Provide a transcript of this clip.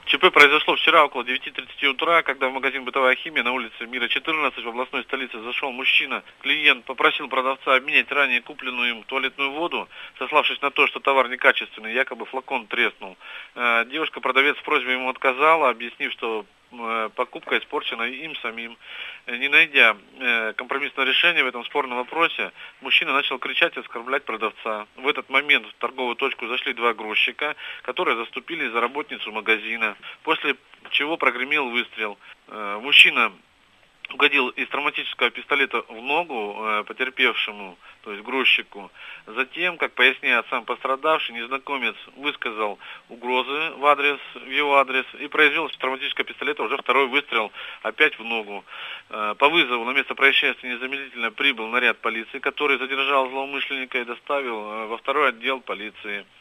ЧП произошло вчера около 9:30 утра, когда в магазин «Бытовая химия» на улице Мира, 14 в областной столице зашел мужчина. Клиент попросил продавца обменять ранее купленную им туалетную воду, сославшись на то, что товар некачественный, якобы флакон треснул. Девушка-продавец в просьбе ему отказала, объяснив, что покупка испорчена им самим. Не найдя компромиссного решения в этом спорном вопросе, мужчина начал кричать и оскорблять продавца. В этот момент в торговую точку зашли два грузчика, которые заступились за работницу магазина, после чего прогремел выстрел. Мужчина угодил из травматического пистолета в ногу потерпевшему, то есть грузчику. Затем, как поясняет сам пострадавший, незнакомец высказал угрозы в его адрес и произвел из травматического пистолета уже второй выстрел опять в ногу. По вызову на место происшествия незамедлительно прибыл наряд полиции, который задержал злоумышленника и доставил во второй отдел полиции.